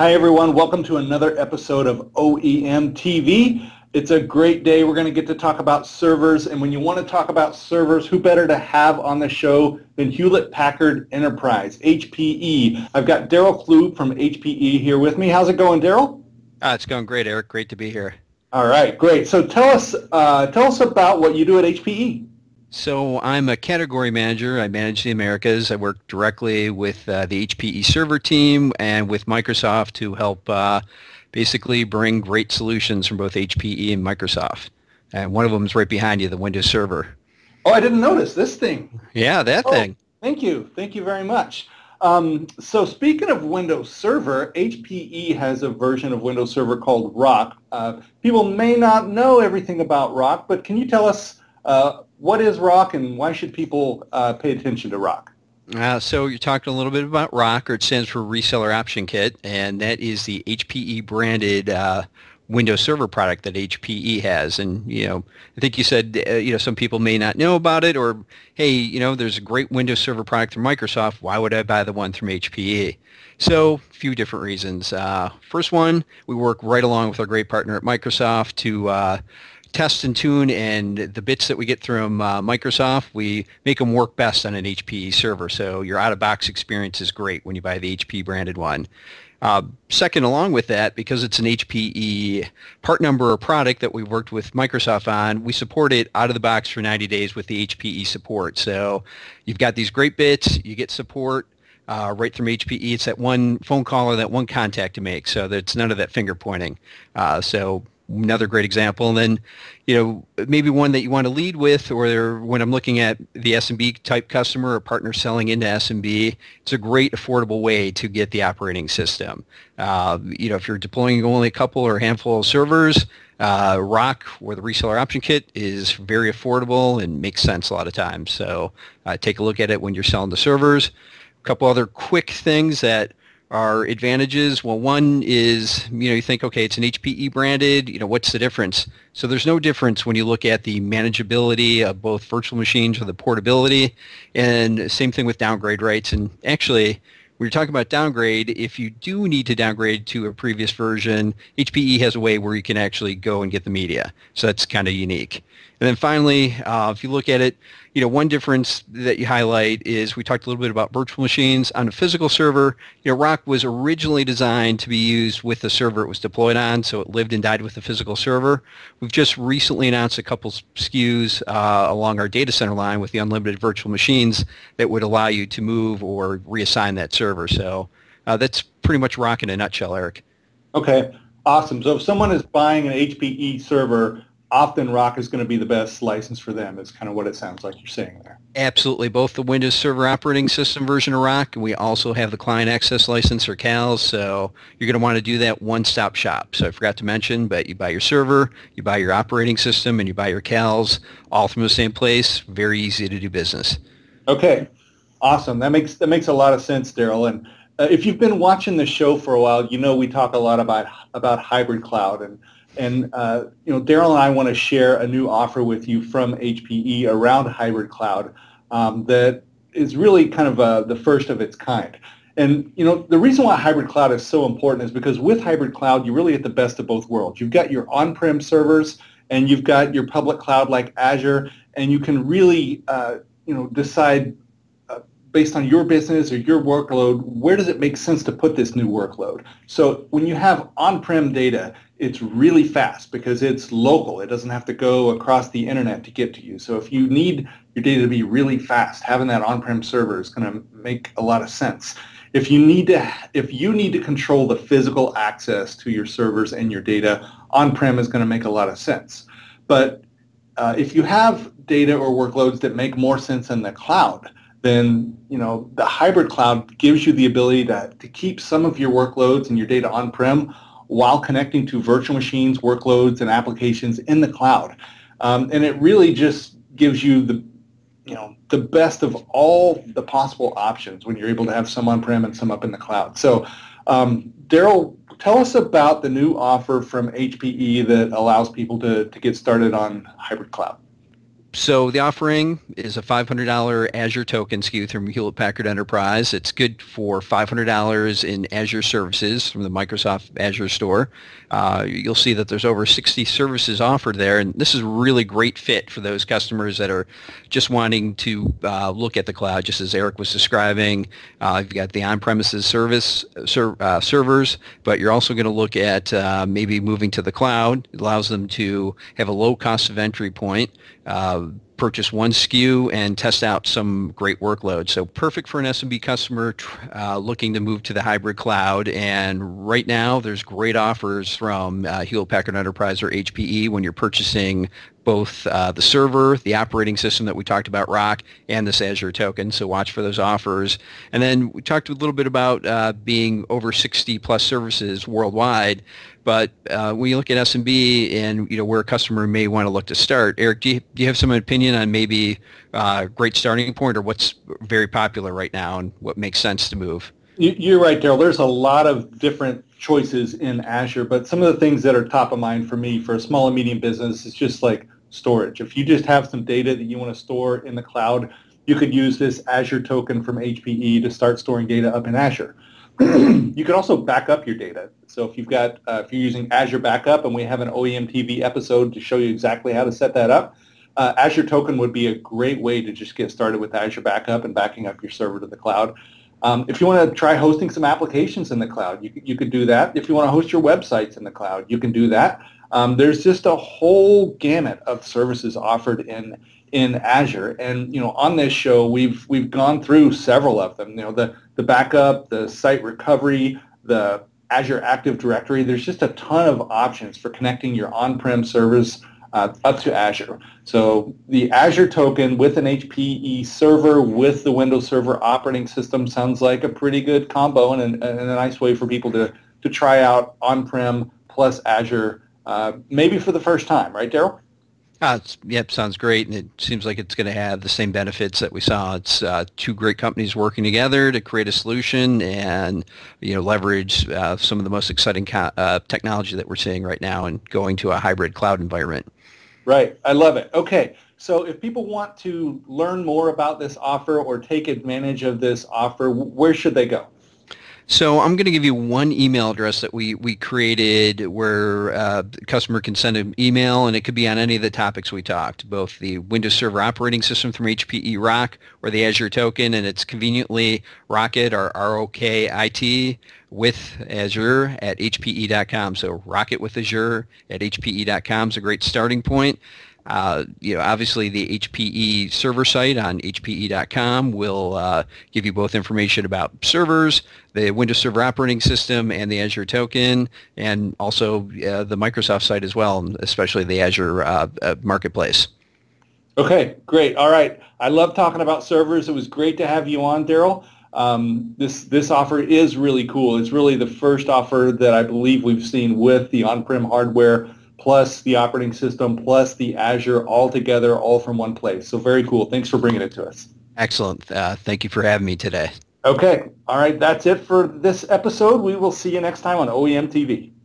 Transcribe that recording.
Hi everyone, welcome to another episode of OEM TV. It's a great day. We're going to get to talk about servers, and when you want to talk about servers, who better to have on the show than Hewlett-Packard Enterprise, HPE. I've got Daryl Klug from HPE here with me. How's it going, Daryl? It's going great, Eric. Great to be here. All right, great. So tell us about what you do at HPE. So I'm a category manager. I manage the Americas. I work directly with the HPE server team and with Microsoft to help basically bring great solutions from both HPE and Microsoft. And one of them is right behind you, the Windows Server. Oh, I didn't notice this thing. Yeah, that Oh, thing. thank you. Thank you very much. So speaking of Windows Server, HPE has a version of Windows Server called ROC. People may not know everything about ROC, but can you tell us what is ROC and why should people pay attention to ROC? So you're talking a little bit about ROC, or it stands for Reseller Option Kit, and that is the HPE branded Windows Server product that HPE has. And, I think you said, some people may not know about it, or, hey, there's a great Windows Server product from Microsoft. Why would I buy the one from HPE? So a few different reasons. First one, we work right along with our great partner at Microsoft to test and tune, and the bits that we get from Microsoft, we make them work best on an HPE server. So your out-of-box experience is great when you buy the HP branded one. Second, along with that, because it's an HPE part number or product that we worked with Microsoft on, we support it out of the box for 90 days with the HPE support. So you've got these great bits, you get support right from HPE. It's that one phone call or that one contact to make, so that's none of that finger pointing. So another great example. And then, maybe one that you want to lead with, or when I'm looking at the SMB type customer or partner selling into SMB, it's a great affordable way to get the operating system. If you're deploying only a couple or a handful of servers, ROC or the Reseller Option Kit is very affordable and makes sense a lot of times. So take a look at it when you're selling the servers. A couple other quick things that are advantages. Well, one is, you think, okay, it's an HPE branded, what's the difference? So there's no difference when you look at the manageability of both virtual machines or the portability, and same thing with downgrade rates. And actually, when you're talking about downgrade, if you do need to downgrade to a previous version, HPE has a way where you can actually go and get the media. So that's kind of unique. And then finally, if you look at it, one difference that you highlight is we talked a little bit about virtual machines. On a physical server, ROC was originally designed to be used with the server it was deployed on, so it lived and died with the physical server. We've just recently announced a couple SKUs along our data center line with the unlimited virtual machines that would allow you to move or reassign that server. So that's pretty much ROC in a nutshell, Eric. Okay, awesome. So if someone is buying an HPE server, often ROC is going to be the best license for them. Is kind of what it sounds like you're saying there. Absolutely. Both the Windows Server operating system version of ROC, and we also have the client access license or CALS. So you're going to want to do that one-stop shop. So I forgot to mention, but you buy your server, you buy your operating system, and you buy your CALS all from the same place. Very easy to do business. Okay, awesome. That makes a lot of sense, Daryl. And if you've been watching the show for a while, we talk a lot about hybrid cloud, and Daryl and I want to share a new offer with you from HPE around hybrid cloud that is really kind of the first of its kind. And the reason why hybrid cloud is so important is because with hybrid cloud, you really get the best of both worlds. You've got your on-prem servers and you've got your public cloud like Azure, and you can really decide based on your business or your workload, where does it make sense to put this new workload? So when you have on-prem data, it's really fast because it's local. It doesn't have to go across the internet to get to you. So if you need your data to be really fast, having that on-prem server is going to make a lot of sense. If you need to control the physical access to your servers and your data, on-prem is going to make a lot of sense. But if you have data or workloads that make more sense in the cloud, then the hybrid cloud gives you the ability to keep some of your workloads and your data on-prem while connecting to virtual machines, workloads, and applications in the cloud. And it really just gives you the best of all the possible options when you're able to have some on-prem and some up in the cloud. So Daryl, tell us about the new offer from HPE that allows people to get started on hybrid cloud. So the offering is a $500 Azure token SKU from Hewlett Packard Enterprise. It's good for $500 in Azure services from the Microsoft Azure store. You'll see that there's over 60 services offered there, and this is a really great fit for those customers that are just wanting to look at the cloud, just as Eric was describing. You've got the on-premises servers, but you're also going to look at maybe moving to the cloud. It allows them to have a low cost of entry point, purchase one SKU and test out some great workloads. So perfect for an SMB customer looking to move to the hybrid cloud. And right now, there's great offers from Hewlett Packard Enterprise or HPE when you're purchasing both the server, the operating system that we talked about, ROC, and this Azure token. So watch for those offers. And then we talked a little bit about being over 60 plus services worldwide. But when you look at SMB and where a customer may want to look to start, Eric, do you have some opinion on maybe a great starting point or what's very popular right now and what makes sense to move? You're right, Daryl. There's a lot of different choices in Azure, but some of the things that are top of mind for me for a small and medium business is just like storage. If you just have some data that you want to store in the cloud, you could use this Azure token from HPE to start storing data up in Azure. You can also back up your data. So if if you're using Azure Backup, and we have an OEM TV episode to show you exactly how to set that up, Azure Token would be a great way to just get started with Azure Backup and backing up your server to the cloud. If you want to try hosting some applications in the cloud, you could do that. If you want to host your websites in the cloud, you can do that. There's just a whole gamut of services offered in Azure, and on this show we've gone through several of them. The backup, the site recovery, the Azure Active Directory. There's just a ton of options for connecting your on-prem servers up to Azure. So the Azure token with an HPE server with the Windows Server operating system sounds like a pretty good combo and a nice way for people to try out on-prem plus Azure, maybe for the first time, right, Daryl? Yep, sounds great, and it seems like it's going to have the same benefits that we saw. It's two great companies working together to create a solution and leverage some of the most exciting technology that we're seeing right now and going to a hybrid cloud environment. Right, I love it. Okay, so if people want to learn more about this offer or take advantage of this offer, where should they go? So I'm going to give you one email address that we created where the customer can send an email, and it could be on any of the topics we talked, both the Windows Server operating system from HPE ROC or the Azure token, and it's conveniently Rocket or ROKIT with Azure at hpe.com. So Rocket with Azure at hpe.com is a great starting point. Obviously the HPE server site on hpe.com will give you both information about servers, the Windows Server operating system, and the Azure token, and also the Microsoft site as well, especially the Azure marketplace. Okay, great. All right. I love talking about servers. It was great to have you on, Daryl. This offer is really cool. It's really the first offer that I believe we've seen with the on-prem hardware plus the operating system, plus the Azure all together, all from one place. So very cool. Thanks for bringing it to us. Excellent. Thank you for having me today. Okay. All right. That's it for this episode. We will see you next time on OEM TV.